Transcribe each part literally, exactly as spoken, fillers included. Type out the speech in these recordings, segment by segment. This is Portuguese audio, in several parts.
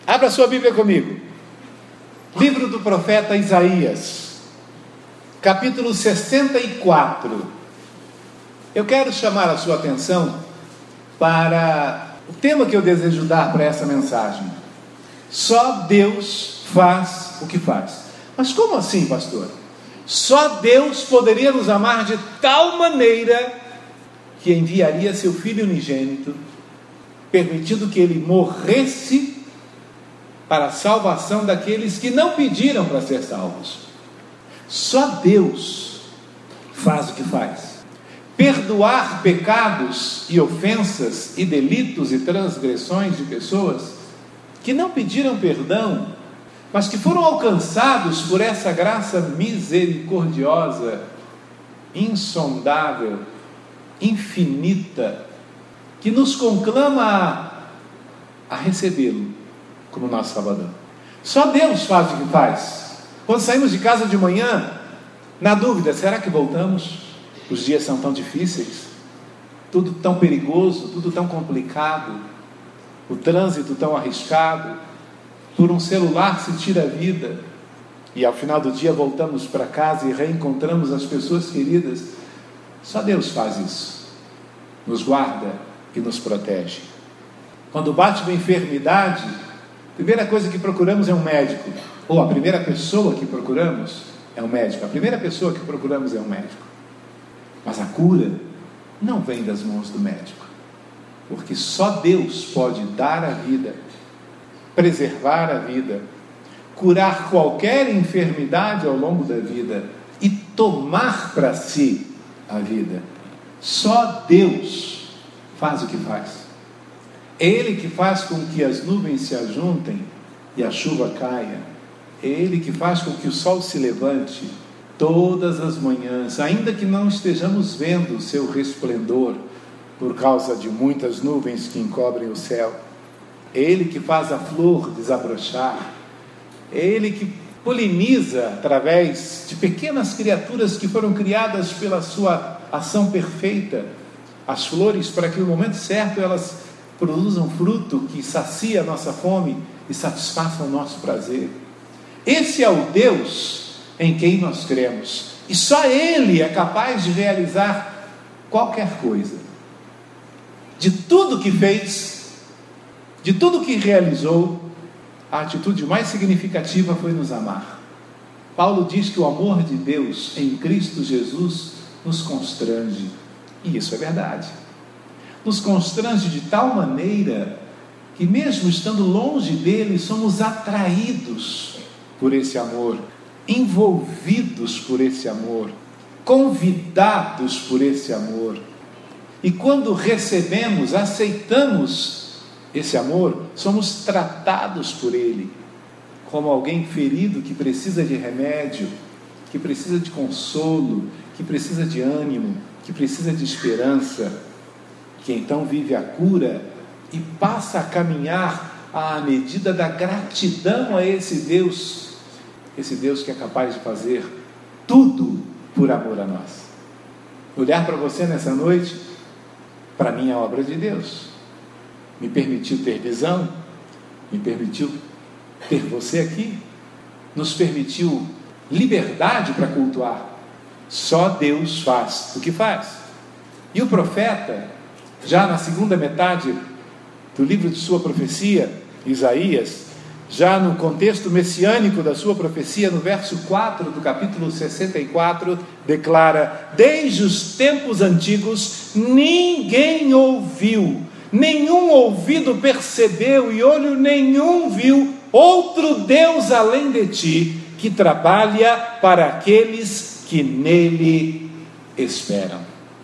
Abra sua Bíblia comigo. Livro do profeta Isaías, capítulo sessenta e quatro. Eu quero chamar a sua atenção para o tema que eu desejo dar para essa mensagem. Só Deus faz o que faz. Mas como assim, pastor? Só Deus poderia nos amar de tal maneira que enviaria seu Filho unigênito, permitindo que ele morresse para a salvação daqueles que não pediram para ser salvos. Só Deus faz o que faz. Perdoar pecados e ofensas e delitos e transgressões de pessoas que não pediram perdão, mas que foram alcançados por essa graça misericordiosa, insondável, infinita, que nos conclama a, a recebê-lo como nosso Salvador. Só Deus faz o que faz. Quando saímos de casa de manhã, na dúvida, será que voltamos? Os dias são tão difíceis, tudo tão perigoso, tudo tão complicado, o trânsito tão arriscado, por um celular se tira a vida, e ao final do dia voltamos para casa e reencontramos as pessoas queridas. Só Deus faz isso, nos guarda e nos protege. Quando bate uma enfermidade, a primeira coisa que procuramos é um médico, ou a primeira pessoa que procuramos é um médico, a primeira pessoa que procuramos é um médico. Mas a cura não vem das mãos do médico, porque só Deus pode dar a vida, preservar a vida, curar qualquer enfermidade ao longo da vida e tomar para si a vida. Só Deus faz o que faz. É Ele que faz com que as nuvens se ajuntem e a chuva caia. É Ele que faz com que o sol se levante todas as manhãs, ainda que não estejamos vendo o seu resplendor por causa de muitas nuvens que encobrem o céu. É Ele que faz a flor desabrochar. É Ele que poliniza através de pequenas criaturas que foram criadas pela sua ação perfeita as flores, para que no momento certo elas produzam fruto que sacia a nossa fome e satisfaça o nosso prazer. Esse é o Deus em quem nós cremos, e só Ele é capaz de realizar qualquer coisa. De tudo que fez, de tudo que realizou, a atitude mais significativa foi nos amar. Paulo diz que o amor de Deus em Cristo Jesus nos constrange, e isso é verdade. Nos constrange de tal maneira que, mesmo estando longe dele, somos atraídos por esse amor, envolvidos por esse amor, convidados por esse amor. E quando recebemos, aceitamos esse amor, somos tratados por ele como alguém ferido que precisa de remédio, que precisa de consolo, que precisa de ânimo, que precisa de esperança, que então vive a cura e passa a caminhar à medida da gratidão a esse Deus, esse Deus que é capaz de fazer tudo por amor a nós. Olhar para você nessa noite, para mim é obra de Deus. Me permitiu ter visão, me permitiu ter você aqui, nos permitiu liberdade para cultuar. Só Deus faz o que faz. E o profeta, já na segunda metade do livro de sua profecia, Isaías, já no contexto messiânico da sua profecia, no verso quatro do capítulo sessenta e quatro, declara: desde os tempos antigos ninguém ouviu, nenhum ouvido percebeu e olho nenhum viu outro Deus além de ti, que trabalha para aqueles que nele esperam.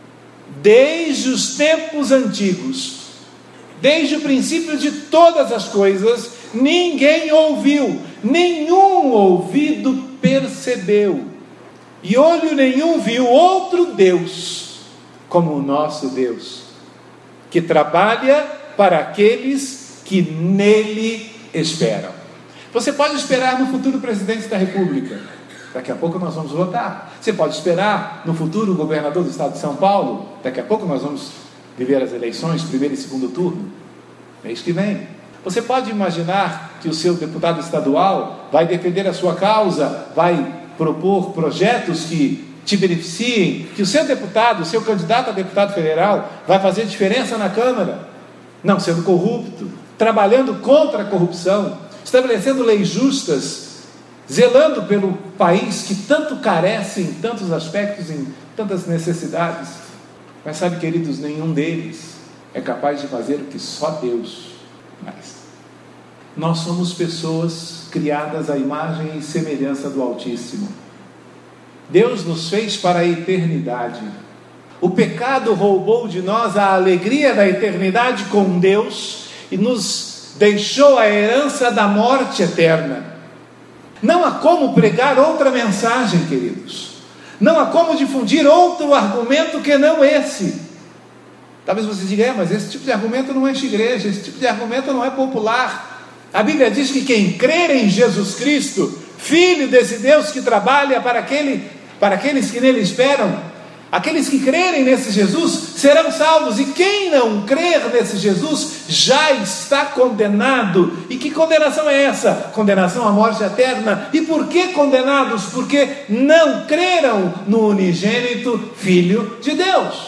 Desde os tempos antigos, desde o princípio de todas as coisas, ninguém ouviu, nenhum ouvido percebeu, e olho nenhum viu outro Deus como o nosso Deus, que trabalha para aqueles que nele esperam. Você pode esperar no futuro presidente da República, daqui a pouco nós vamos votar. Você pode esperar no futuro governador do estado de São Paulo, daqui a pouco nós vamos viver as eleições, primeiro e segundo turno, mês que vem. Você pode imaginar que o seu deputado estadual vai defender a sua causa, vai propor projetos que te beneficiem, que o seu deputado, o seu candidato a deputado federal vai fazer diferença na Câmara? Não sendo corrupto, trabalhando contra a corrupção, estabelecendo leis justas, zelando pelo país que tanto carece em tantos aspectos, em tantas necessidades. Mas sabe, queridos, nenhum deles é capaz de fazer o que só Deus faz. Nós somos pessoas criadas à imagem e semelhança do Altíssimo. Deus nos fez para a eternidade. O pecado roubou de nós a alegria da eternidade com Deus e nos deixou a herança da morte eterna. Não há como pregar outra mensagem, queridos. Não há como difundir outro argumento que não esse. Talvez você diga, é, mas esse tipo de argumento não enche igreja, esse tipo de argumento não é popular. A Bíblia diz que quem crer em Jesus Cristo, Filho desse Deus que trabalha para, aquele, para aqueles que nele esperam, aqueles que crerem nesse Jesus serão salvos, e quem não crer nesse Jesus já está condenado. E que condenação é essa? Condenação à morte eterna. E por que condenados? Porque não creram no unigênito Filho de Deus.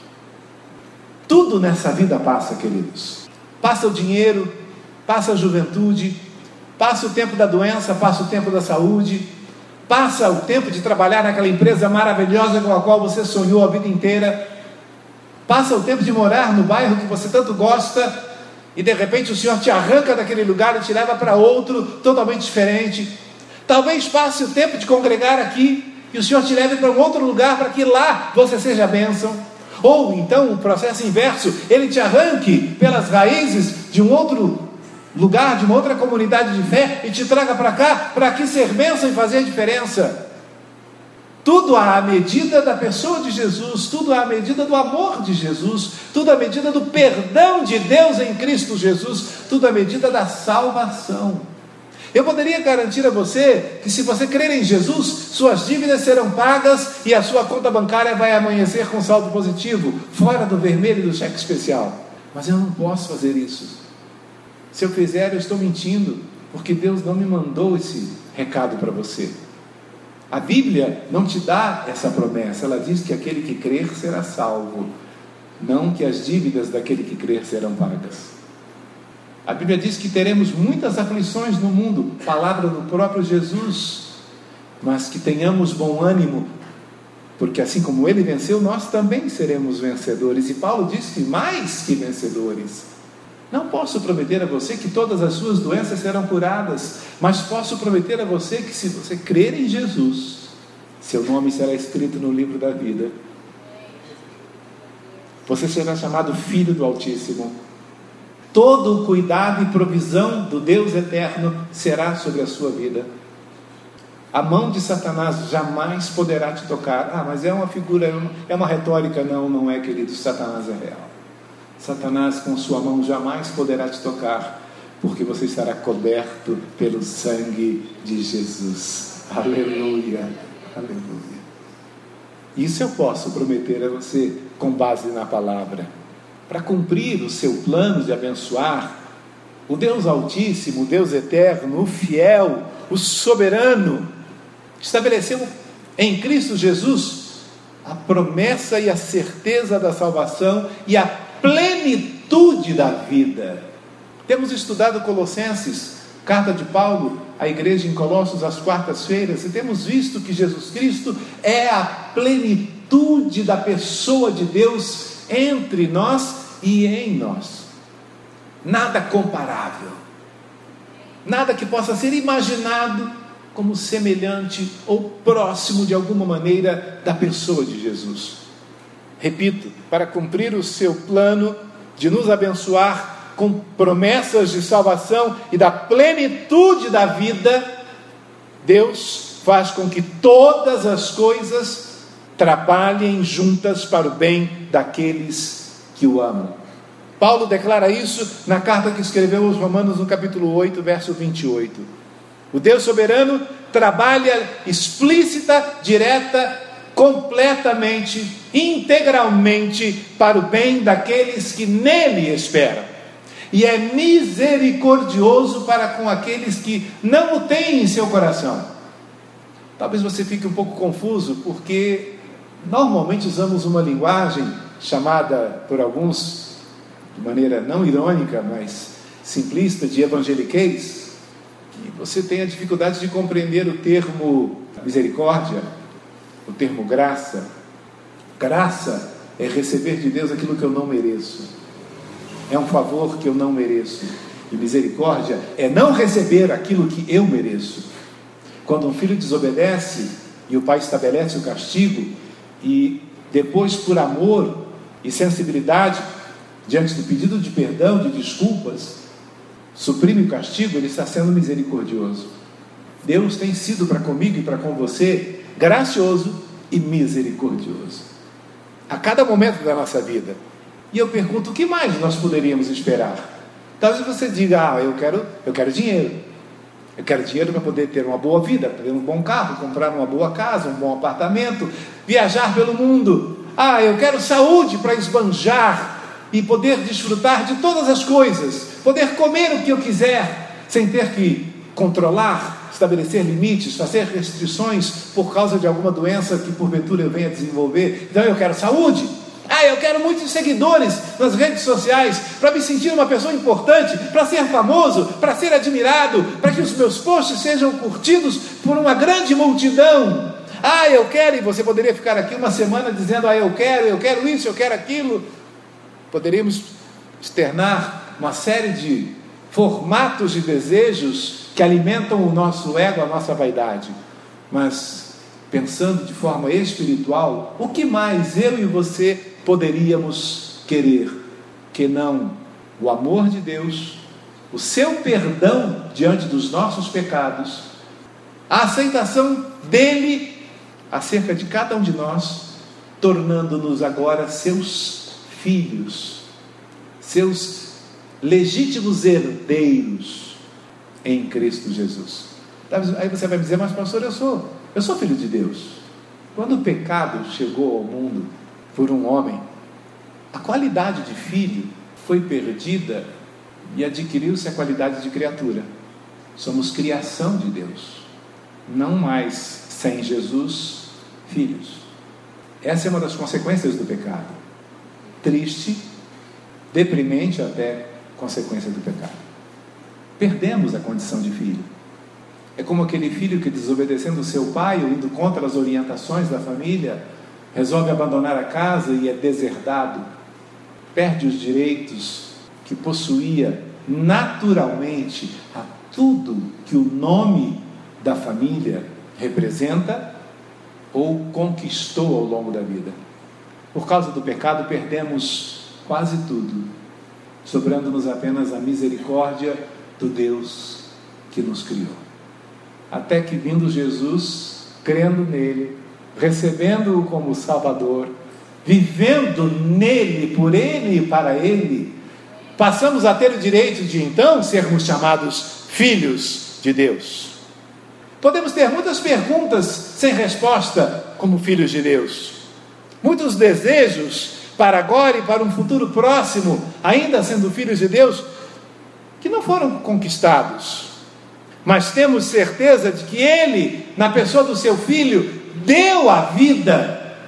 Tudo nessa vida passa, queridos. Passa o dinheiro, passa a juventude, passa o tempo da doença, passa o tempo da saúde, passa o tempo de trabalhar naquela empresa maravilhosa com a qual você sonhou a vida inteira, passa o tempo de morar no bairro que você tanto gosta, e de repente o Senhor te arranca daquele lugar e te leva para outro totalmente diferente. Talvez passe o tempo de congregar aqui e o Senhor te leve para um outro lugar para que lá você seja bênção. Ou então o processo inverso, Ele te arranque pelas raízes de um outro lugar, de uma outra comunidade de fé, e te traga para cá, para aqui ser bênção e fazer diferença. Tudo à medida da pessoa de Jesus, tudo à medida do amor de Jesus, tudo à medida do perdão de Deus em Cristo Jesus, tudo à medida da salvação. Eu poderia garantir a você que se você crer em Jesus, suas dívidas serão pagas e a sua conta bancária vai amanhecer com saldo positivo, fora do vermelho e do cheque especial. Mas eu não posso fazer isso. Se eu fizer, eu estou mentindo, porque Deus não me mandou esse recado para você. A Bíblia não te dá essa promessa. Ela diz que aquele que crer será salvo, não que as dívidas daquele que crer serão pagas. A Bíblia diz que teremos muitas aflições no mundo, palavra do próprio Jesus, mas que tenhamos bom ânimo, porque assim como Ele venceu, nós também seremos vencedores. E Paulo diz que mais que vencedores. Não posso prometer a você que todas as suas doenças serão curadas, mas posso prometer a você que se você crer em Jesus, seu nome será escrito no livro da vida. Você será chamado Filho do Altíssimo. Todo o cuidado e provisão do Deus eterno será sobre a sua vida. A mão de Satanás jamais poderá te tocar. Ah, mas é uma figura, é uma retórica. Não, não é, querido. Satanás é real. Satanás com sua mão jamais poderá te tocar, porque você estará coberto pelo sangue de Jesus. Aleluia, aleluia. Isso eu posso prometer a você com base na palavra. Para cumprir o seu plano de abençoar, o Deus Altíssimo, o Deus Eterno, o fiel, o soberano, estabeleceu em Cristo Jesus a promessa e a certeza da salvação e a plenitude da vida. Temos estudado Colossenses, carta de Paulo à igreja em Colossos às quartas-feiras, e temos visto que Jesus Cristo é a plenitude da pessoa de Deus entre nós e em nós. Nada comparável, nada que possa ser imaginado como semelhante ou próximo de alguma maneira da pessoa de Jesus. Repito, para cumprir o seu plano de nos abençoar com promessas de salvação e da plenitude da vida, Deus faz com que todas as coisas trabalhem juntas para o bem daqueles que o amam. Paulo declara isso na carta que escreveu aos Romanos, no capítulo oito, verso vinte e oito. O Deus soberano trabalha explícita, direta, completamente, integralmente para o bem daqueles que nele esperam. e é misericordioso para com aqueles que não o têm em seu coração. Talvez você fique um pouco confuso, porque normalmente usamos uma linguagem chamada por alguns, de maneira não irônica, mas simplista, de evangeliquez, que você tem a dificuldade de compreender o termo misericórdia, o termo graça. Graça é receber de Deus aquilo que eu não mereço, é um favor que eu não mereço. E misericórdia é não receber aquilo que eu mereço. Quando um filho desobedece e o pai estabelece o castigo, e depois, por amor e sensibilidade, diante do pedido de perdão, de desculpas, suprime o castigo, ele está sendo misericordioso. Deus tem sido para comigo e para com você gracioso e misericordioso a cada momento da nossa vida. E eu pergunto, o que mais nós poderíamos esperar? Talvez você diga, ah, eu quero, eu quero dinheiro. Eu quero dinheiro para poder ter uma boa vida, para ter um bom carro, comprar uma boa casa, um bom apartamento, viajar pelo mundo. Ah, eu quero saúde para esbanjar e poder desfrutar de todas as coisas, poder comer o que eu quiser, sem ter que controlar, estabelecer limites, fazer restrições por causa de alguma doença que porventura eu venha desenvolver. Então eu quero saúde. Ah, eu quero muitos seguidores nas redes sociais, para me sentir uma pessoa importante, para ser famoso, para ser admirado, para que os meus posts sejam curtidos por uma grande multidão. Ah, eu quero, e você poderia ficar aqui uma semana dizendo, ah, eu quero, eu quero isso, eu quero aquilo. Poderíamos externar uma série de formatos de desejos que alimentam o nosso ego, a nossa vaidade. Mas, pensando de forma espiritual, o que mais eu e você poderíamos querer que não o amor de Deus, o seu perdão diante dos nossos pecados, a aceitação dele acerca de cada um de nós, tornando-nos agora seus filhos, seus legítimos herdeiros em Cristo Jesus. Aí você vai dizer, mas pastor, eu sou, eu sou filho de Deus. Quando o pecado chegou ao mundo por um homem, a qualidade de filho foi perdida e adquiriu-se a qualidade de criatura. Somos criação de Deus, não mais, sem Jesus, filhos. Essa é uma das consequências do pecado. Triste, deprimente até consequência do pecado. Perdemos a condição de filho. É como aquele filho que, desobedecendo o seu pai ou indo contra as orientações da família, resolve abandonar a casa e é deserdado, perde os direitos que possuía naturalmente a tudo que o nome da família representa ou conquistou ao longo da vida. Por causa do pecado, perdemos quase tudo, sobrando-nos apenas a misericórdia do Deus que nos criou. Até que, vindo Jesus, crendo nele, recebendo-o como Salvador, vivendo nele, por ele e para ele, passamos a ter o direito de então sermos chamados filhos de Deus. Podemos ter muitas perguntas sem resposta como filhos de Deus, muitos desejos para agora e para um futuro próximo, ainda sendo filhos de Deus, que não foram conquistados, mas temos certeza de que Ele, na pessoa do seu Filho, deu a vida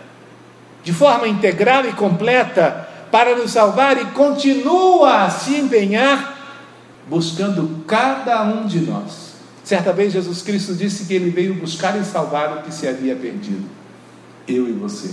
de forma integral e completa para nos salvar e continua a se empenhar buscando cada um de nós. Certa vez Jesus Cristo disse que Ele veio buscar e salvar o que se havia perdido. Eu e você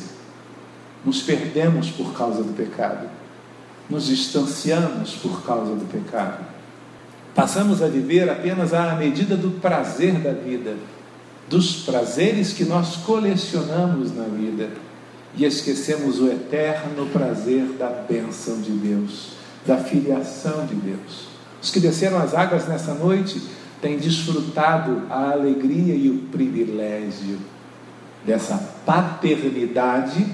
nos perdemos por causa do pecado, nos distanciamos por causa do pecado. Passamos a viver apenas à medida do prazer da vida, dos prazeres que nós colecionamos na vida, e esquecemos o eterno prazer da bênção de Deus, da filiação de Deus. Os que desceram as águas nessa noite têm desfrutado a alegria e o privilégio dessa paternidade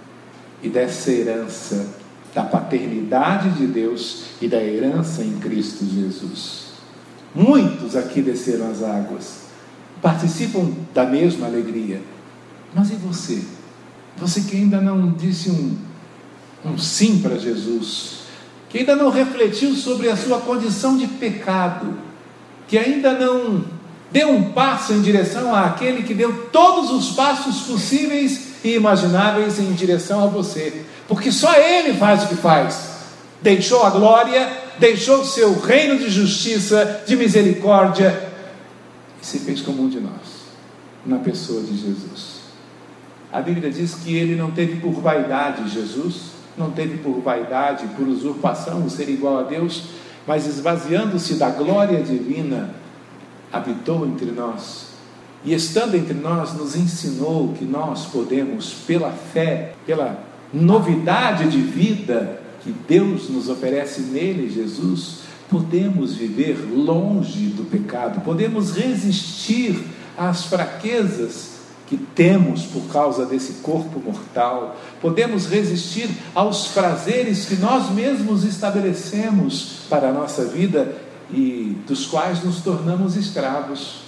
e dessa herança, da paternidade de Deus e da herança em Cristo Jesus. Muitos aqui desceram as águas, participam da mesma alegria. Mas e você? Você que ainda não disse um, um sim para Jesus, que ainda não refletiu sobre a sua condição de pecado, que ainda não deu um passo em direção àquele que deu todos os passos possíveis e imagináveis em direção a você, porque só Ele faz o que faz. Deixou a glória, deixou o seu reino de justiça, de misericórdia, e se fez como um de nós, na pessoa de Jesus. A Bíblia diz que Ele não teve por vaidade, Jesus não teve por vaidade, por usurpação, o ser igual a Deus, mas esvaziando-se da glória divina, habitou entre nós, e estando entre nós, nos ensinou que nós podemos, pela fé, pela novidade de vida que Deus nos oferece nele, Jesus, podemos viver longe do pecado, podemos resistir às fraquezas que temos por causa desse corpo mortal, podemos resistir aos prazeres que nós mesmos estabelecemos para a nossa vida e dos quais nos tornamos escravos.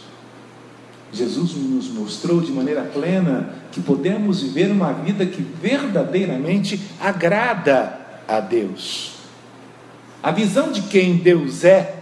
Jesus nos mostrou de maneira plena que podemos viver uma vida que verdadeiramente agrada a Deus. A visão de quem Deus é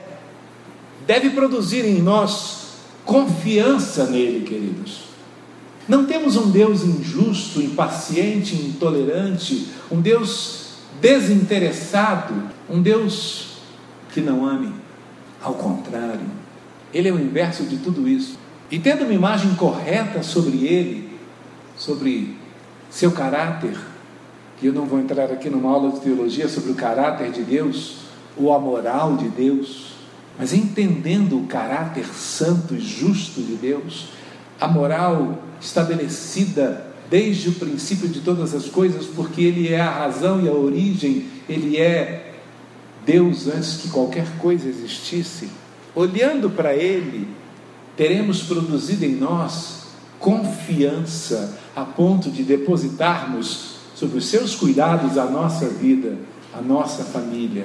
deve produzir em nós confiança nele, queridos. Não temos um Deus injusto, impaciente, intolerante, um Deus desinteressado, um Deus que não ame. Ao contrário, Ele é o inverso de tudo isso. E tendo uma imagem correta sobre Ele, sobre seu caráter, que eu não vou entrar aqui numa aula de teologia sobre o caráter de Deus, ou a moral de Deus, mas entendendo o caráter santo e justo de Deus, a moral estabelecida desde o princípio de todas as coisas, porque Ele é a razão e a origem, Ele é Deus antes que qualquer coisa existisse. Olhando para Ele, teremos produzido em nós confiança, a ponto de depositarmos sobre os seus cuidados a nossa vida, a nossa família,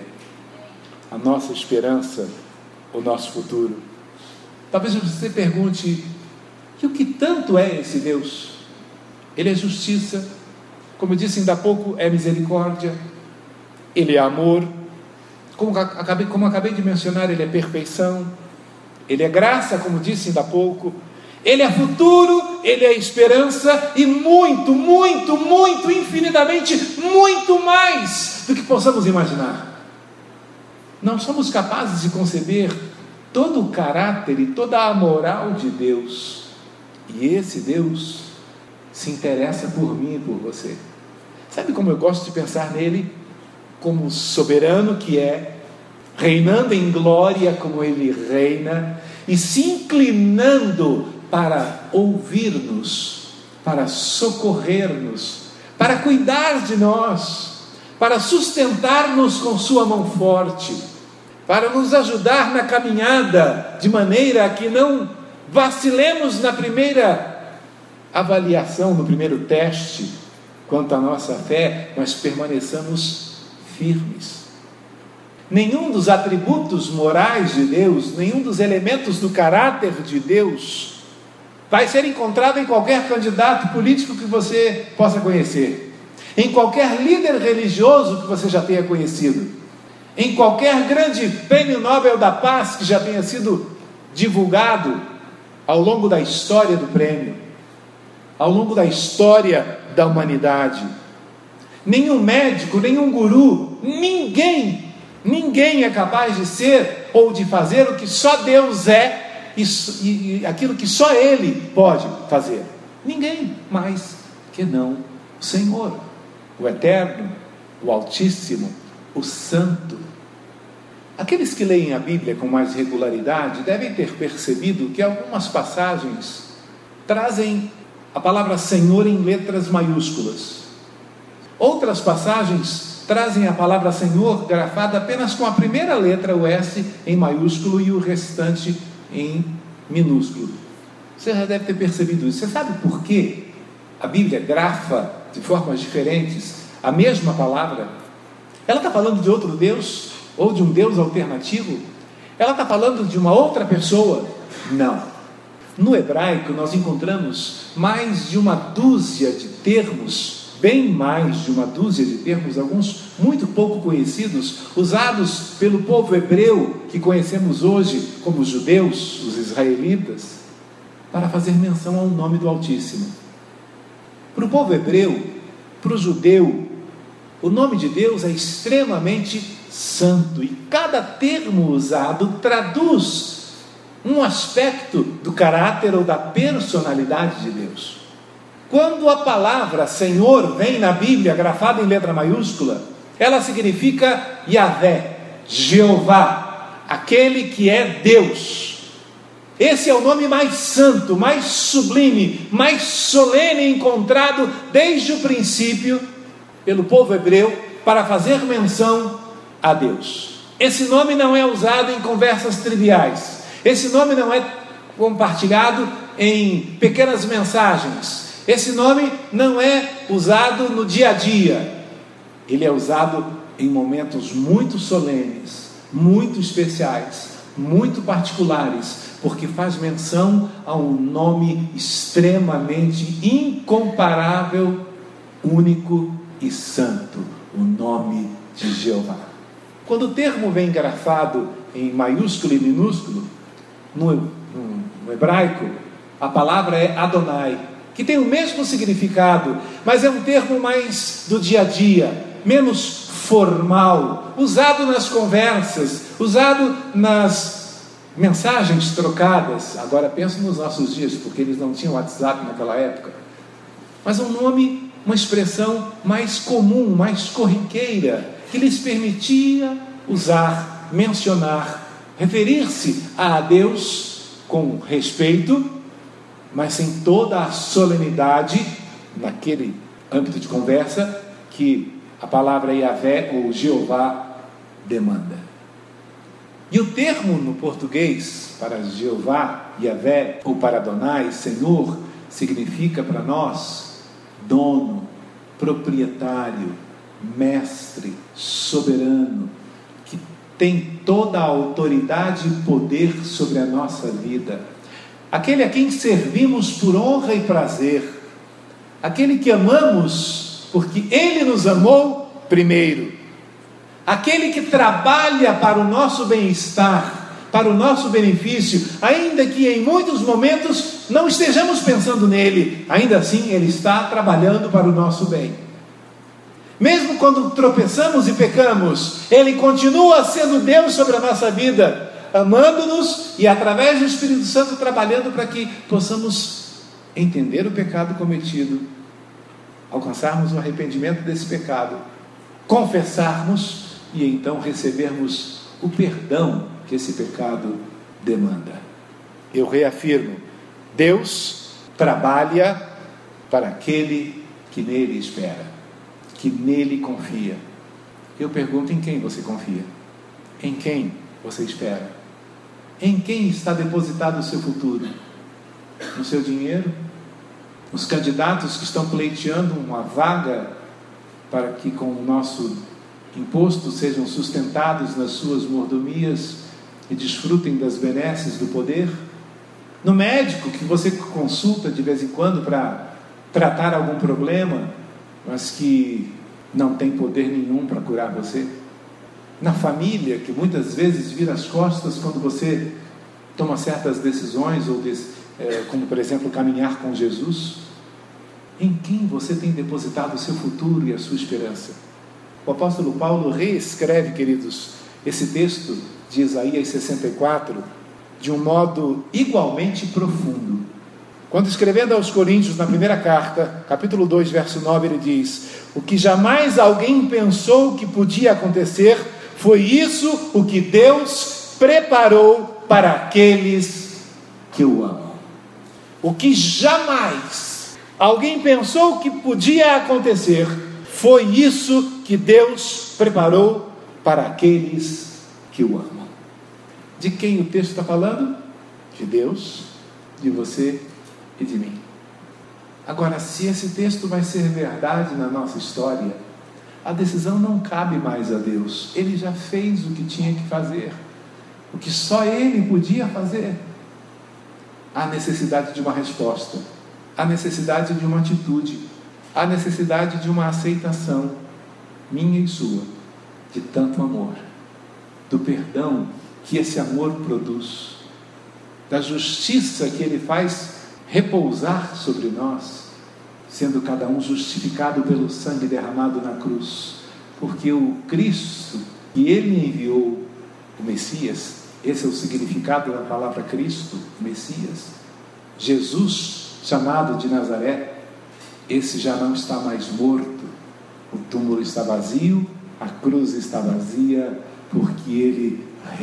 a nossa esperança, o nosso futuro. Talvez você pergunte: e o que tanto é esse Deus? Ele é justiça, como eu disse ainda há pouco, é misericórdia, Ele é amor, como acabei, como acabei de mencionar, Ele é perfeição, Ele é graça, como disse ainda há pouco, Ele é futuro, Ele é esperança, e muito, muito, muito, infinitamente, muito mais do que possamos imaginar. Não somos capazes de conceber todo o caráter e toda a moral de Deus. E esse Deus se interessa por mim e por você. Sabe como eu gosto de pensar nele? Como soberano que é, reinando em glória como Ele reina, e se inclinando para ouvir-nos, para socorrer-nos, para cuidar de nós, para sustentar-nos com sua mão forte, para nos ajudar na caminhada, de maneira que não vacilemos na primeira avaliação, no primeiro teste, quanto à nossa fé, mas permaneçamos firmes. Nenhum dos atributos morais de Deus, nenhum dos elementos do caráter de Deus vai ser encontrado em qualquer candidato político que você possa conhecer, em qualquer líder religioso que você já tenha conhecido, em qualquer grande prêmio Nobel da Paz que já tenha sido divulgado ao longo da história do prêmio, ao longo da história da humanidade. Nenhum médico, nenhum guru, ninguém, ninguém é capaz de ser ou de fazer o que só Deus é e, e, e aquilo que só Ele pode fazer. Ninguém mais que não o Senhor, o Eterno, o Altíssimo, o Santo. Aqueles que leem a Bíblia com mais regularidade devem ter percebido que algumas passagens trazem a palavra Senhor em letras maiúsculas. Outras passagens trazem a palavra Senhor grafada apenas com a primeira letra, o S, em maiúsculo e o restante em minúsculo. Você já deve ter percebido isso. Você sabe por que a Bíblia grafa de formas diferentes a mesma palavra? Ela está falando de outro Deus? Ou de um Deus alternativo? Ela está falando de uma outra pessoa? Não. No hebraico nós encontramos mais de uma dúzia de termos bem mais de uma dúzia de termos, alguns muito pouco conhecidos, usados pelo povo hebreu, que conhecemos hoje como os judeus, os israelitas, para fazer menção ao nome do Altíssimo. Para o povo hebreu, para o judeu, o nome de Deus é extremamente santo, e cada termo usado traduz um aspecto do caráter ou da personalidade de Deus. Quando a palavra Senhor vem na Bíblia, grafada em letra maiúscula, ela significa Yahvé, Jeová, aquele que é Deus. Esse é o nome mais santo, mais sublime, mais solene encontrado desde o princípio pelo povo hebreu para fazer menção a Deus. Esse nome não é usado em conversas triviais. Esse nome não é compartilhado em pequenas mensagens. Esse nome não é usado no dia a dia. Ele é usado em momentos muito solenes, muito especiais, muito particulares, porque faz menção a um nome extremamente incomparável, único e santo, o nome de Jeová. Quando o termo vem grafado em maiúsculo e minúsculo, no, no, no hebraico, a palavra é Adonai, que tem o mesmo significado, mas é um termo mais do dia a dia, menos formal, usado nas conversas, usado nas mensagens trocadas. Agora penso nos nossos dias, porque eles não tinham WhatsApp naquela época, mas um nome, uma expressão mais comum, mais corriqueira, que lhes permitia usar, mencionar, referir-se a Deus com respeito, mas sem toda a solenidade, naquele âmbito de conversa, que a palavra Yahvé ou Jeová demanda. E o termo no português para Jeová, Yahvé, ou para Adonai, Senhor, significa para nós dono, proprietário, mestre, soberano, que tem toda a autoridade e poder sobre a nossa vida, aquele a quem servimos por honra e prazer, aquele que amamos porque Ele nos amou primeiro, aquele que trabalha para o nosso bem-estar, para o nosso benefício, ainda que em muitos momentos não estejamos pensando nele, ainda assim Ele está trabalhando para o nosso bem. Mesmo quando tropeçamos e pecamos, Ele continua sendo Deus sobre a nossa vida, amando-nos e através do Espírito Santo trabalhando para que possamos entender o pecado cometido, alcançarmos o arrependimento desse pecado, confessarmos e então recebermos o perdão que esse pecado demanda. Eu reafirmo, Deus trabalha para aquele que nele espera, que nele confia. Eu pergunto, em quem você confia? Em quem você espera? Em quem está depositado o seu futuro? No seu dinheiro? Os candidatos que estão pleiteando uma vaga para que com o nosso imposto sejam sustentados nas suas mordomias e desfrutem das benesses do poder? No médico que você consulta de vez em quando para tratar algum problema, mas que não tem poder nenhum para curar você? Na família, que muitas vezes vira as costas quando você toma certas decisões, ou des, é, como por exemplo caminhar com Jesus? Em quem você tem depositado o seu futuro e a sua esperança? O apóstolo Paulo reescreve, queridos, esse texto de Isaías sessenta e quatro de um modo igualmente profundo. Quando escrevendo aos Coríntios, na primeira carta, capítulo dois, verso nove, ele diz: o que jamais alguém pensou que podia acontecer, foi isso o que Deus preparou para aqueles que o amam. O que jamais alguém pensou que podia acontecer, foi isso que Deus preparou para aqueles que o amam. De quem o texto está falando? De Deus, de você e de mim. Agora, se esse texto vai ser verdade na nossa história, a decisão não cabe mais a Deus. Ele já fez o que tinha que fazer, o que só Ele podia fazer. Há necessidade de uma resposta, há necessidade de uma atitude. há necessidade de uma aceitação minha e sua, de tanto amor, do perdão que esse amor produz, da justiça que ele faz repousar sobre nós, sendo cada um justificado pelo sangue derramado na cruz, porque o Cristo que ele enviou, o Messias, esse é o significado da palavra Cristo, Messias, Jesus, chamado de Nazaré, esse já não está mais morto, o túmulo está vazio, a cruz está vazia, porque ele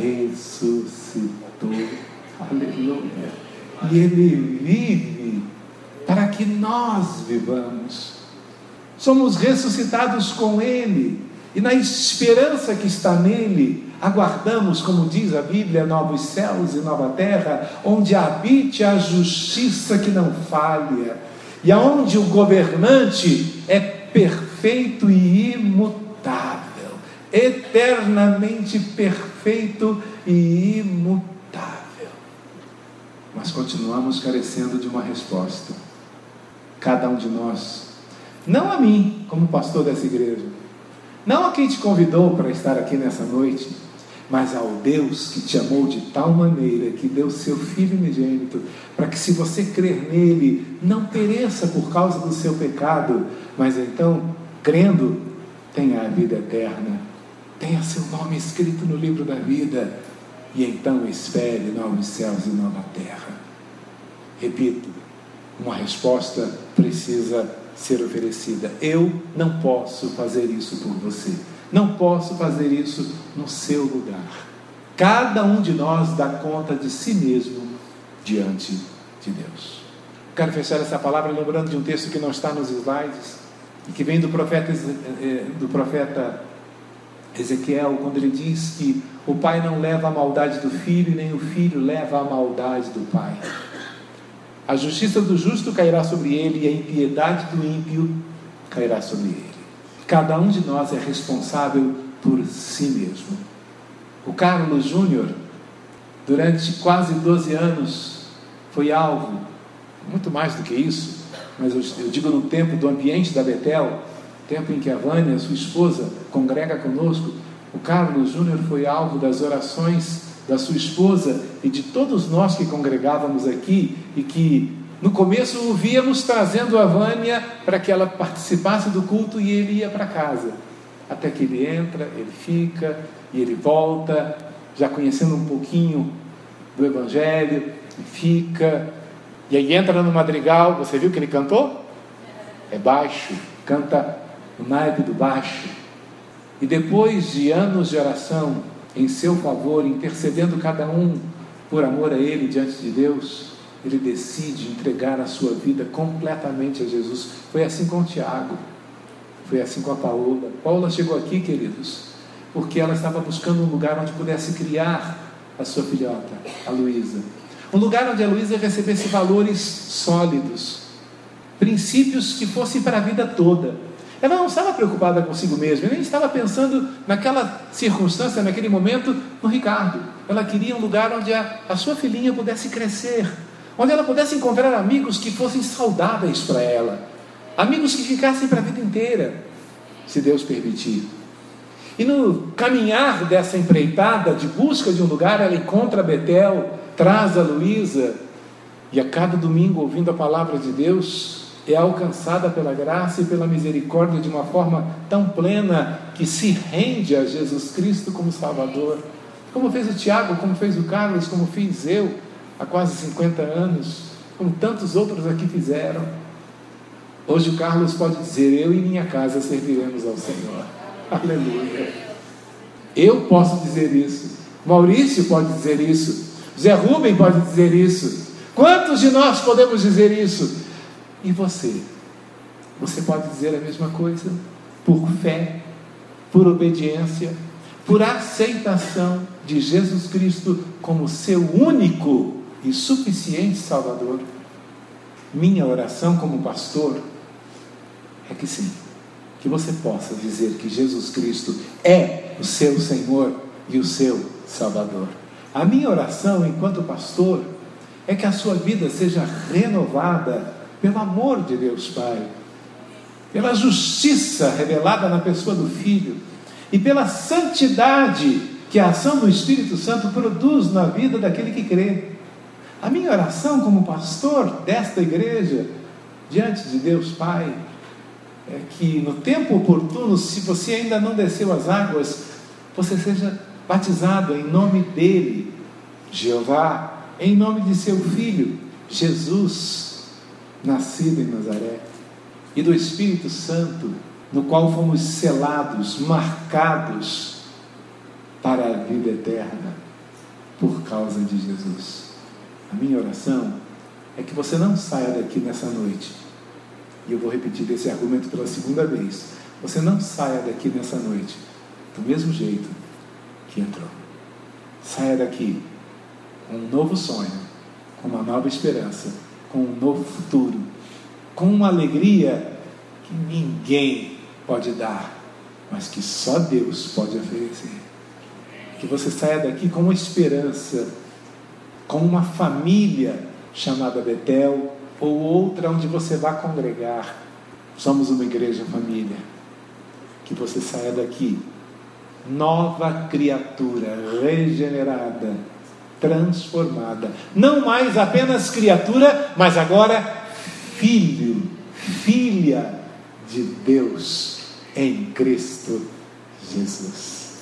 ressuscitou, aleluia, e ele vive para que nós vivamos, somos ressuscitados com ele, e na esperança que está nele, aguardamos, como diz a Bíblia, novos céus e nova terra, onde habite a justiça que não falha, e aonde o governante é perfeito e imutável, eternamente perfeito e imutável. Mas continuamos carecendo de uma resposta, cada um de nós, não a mim, como pastor dessa igreja, não a quem te convidou para estar aqui nessa noite, mas ao Deus que te amou de tal maneira que deu seu Filho unigênito, para que, se você crer nele, não pereça por causa do seu pecado, mas então, crendo, tenha a vida eterna, tenha seu nome escrito no livro da vida, e então espere novos céus e nova terra. Repito, uma resposta precisa ser oferecida. Eu não posso fazer isso por você, não posso fazer isso no seu lugar. Cada um de nós dá conta de si mesmo diante de Deus. Quero fechar essa palavra lembrando de um texto que não está nos slides e que vem do profeta, do profeta Ezequiel, quando ele diz que o pai não leva a maldade do filho e nem o filho leva a maldade do pai. A justiça do justo cairá sobre ele e a impiedade do ímpio cairá sobre ele. Cada um de nós é responsável por si mesmo. O Carlos Júnior, durante quase doze anos, foi alvo, muito mais do que isso, mas eu, eu digo no tempo do ambiente da Betel, tempo em que a Vânia, sua esposa, congrega conosco, o Carlos Júnior foi alvo das orações da sua esposa e de todos nós que congregávamos aqui e que no começo o víamos trazendo a Vânia para que ela participasse do culto e ele ia para casa, até que ele entra, ele fica e ele volta, já conhecendo um pouquinho do Evangelho, e fica, e aí entra no madrigal. Você viu que ele cantou? É baixo, canta no naipe do baixo, e depois de anos de oração em seu favor, intercedendo cada um por amor a ele diante de Deus, ele decide entregar a sua vida completamente a Jesus. Foi assim com o Tiago, foi assim com a Paola. Paola chegou aqui, queridos, porque ela estava buscando um lugar onde pudesse criar a sua filhota, a Luísa, um lugar onde a Luísa recebesse valores sólidos, princípios que fossem para a vida toda. Ela não estava preocupada consigo mesma, nem estava pensando naquela circunstância, naquele momento, no Ricardo. Ela queria um lugar onde a, a sua filhinha pudesse crescer, onde ela pudesse encontrar amigos que fossem saudáveis para ela, amigos que ficassem para a vida inteira, se Deus permitir. E no caminhar dessa empreitada de busca de um lugar, ela encontra Betel, traz a Luísa, e a cada domingo, ouvindo a palavra de Deus, é alcançada pela graça e pela misericórdia de uma forma tão plena que se rende a Jesus Cristo como Salvador, como fez o Tiago, como fez o Carlos, como fiz eu há quase cinquenta anos, como tantos outros aqui fizeram. Hoje o Carlos pode dizer: eu e minha casa serviremos ao Senhor. Aleluia. Eu posso dizer isso, Maurício pode dizer isso, Zé Rubem pode dizer isso. Quantos de nós podemos dizer isso? E você? Você pode dizer a mesma coisa? Por fé, por obediência, por aceitação de Jesus Cristo como seu único e suficiente Salvador. Minha oração como pastor é que sim, que você possa dizer que Jesus Cristo é o seu Senhor e o seu Salvador. A minha oração enquanto pastor é que a sua vida seja renovada pelo amor de Deus Pai, pela justiça revelada na pessoa do Filho e pela santidade que a ação do Espírito Santo produz na vida daquele que crê. A minha oração como pastor desta igreja, diante de Deus Pai, é que no tempo oportuno, se você ainda não desceu as águas, você seja batizado em nome dele, Jeová, em nome de seu Filho, Jesus, nascido em Nazaré, e do Espírito Santo, no qual fomos selados, marcados para a vida eterna, por causa de Jesus. A minha oração é que você não saia daqui nessa noite, e eu vou repetir esse argumento pela segunda vez, você não saia daqui nessa noite do mesmo jeito que entrou. Saia daqui com um novo sonho, com uma nova esperança, com um novo futuro, com uma alegria que ninguém pode dar, mas que só Deus pode oferecer. Que você saia daqui com uma esperança, com uma família chamada Betel, ou outra onde você vai congregar. Somos uma igreja família. Que você saia daqui nova criatura, regenerada, transformada, não mais apenas criatura, mas agora filho, filha de Deus em Cristo Jesus.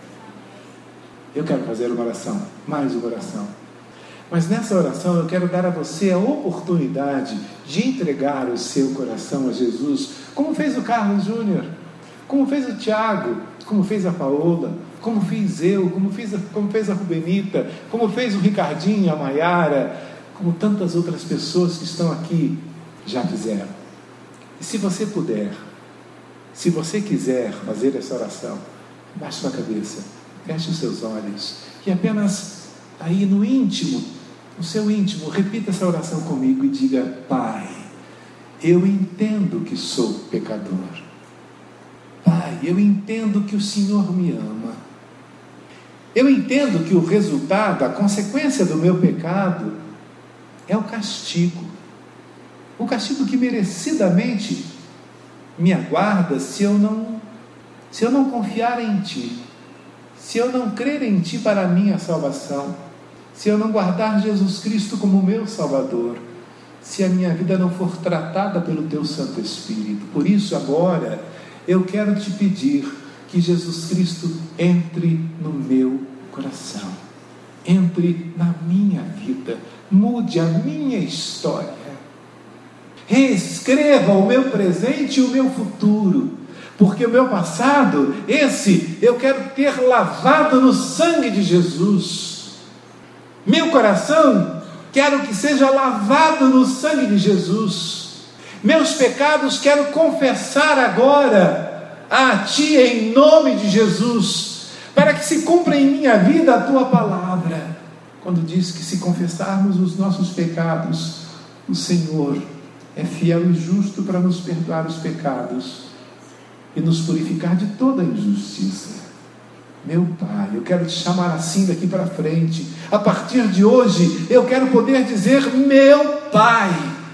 Eu quero fazer uma oração, mais uma oração, mas nessa oração eu quero dar a você a oportunidade de entregar o seu coração a Jesus, como fez o Carlos Júnior, como fez o Tiago, como fez a Paola, como fiz eu, como, fiz a, como fez a Rubenita, como fez o Ricardinho, a Maiara, como tantas outras pessoas que estão aqui já fizeram. E se você puder, se você quiser fazer essa oração, baixe sua cabeça, feche os seus olhos e apenas aí no íntimo, no seu íntimo, repita essa oração comigo e diga: Pai, eu entendo que sou pecador. Pai, eu entendo que o Senhor me ama. Eu entendo que o resultado, a consequência do meu pecado é o castigo. O castigo que merecidamente me aguarda se eu não, se eu não confiar em Ti, se eu não crer em Ti para a minha salvação, se eu não guardar Jesus Cristo como meu Salvador, se a minha vida não for tratada pelo Teu Santo Espírito. Por isso agora eu quero te pedir que Jesus Cristo entre no meu coração, entre na minha vida, mude a minha história, reescreva o meu presente e o meu futuro, porque o meu passado, esse eu quero ter lavado no sangue de Jesus. Meu coração quero que seja lavado no sangue de Jesus. Meus pecados quero confessar agora a Ti em nome de Jesus, para que se cumpra em minha vida a Tua palavra, quando diz que se confessarmos os nossos pecados, o Senhor é fiel e justo para nos perdoar os pecados e nos purificar de toda injustiça. Meu Pai, eu quero te chamar assim daqui para frente. A partir de hoje eu quero poder dizer: meu Pai,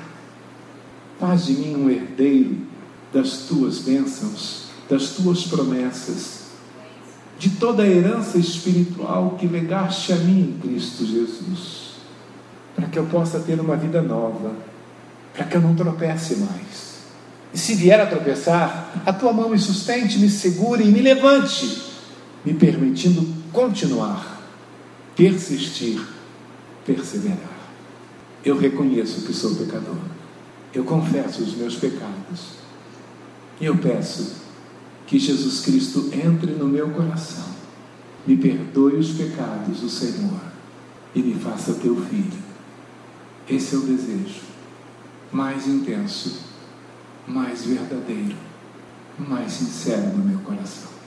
faz de mim um herdeiro das Tuas bênçãos, das Tuas promessas, de toda a herança espiritual que legaste a mim em Cristo Jesus, para que eu possa ter uma vida nova, para que eu não tropece mais. E se vier a tropeçar, a Tua mão me sustente, me segure e me levante, me permitindo continuar, persistir, perseverar. Eu reconheço que sou pecador. Eu confesso os meus pecados. E eu peço que Jesus Cristo entre no meu coração, me perdoe os pecados do Senhor e me faça Teu filho. Esse é o desejo mais intenso, mais verdadeiro, mais sincero do meu coração.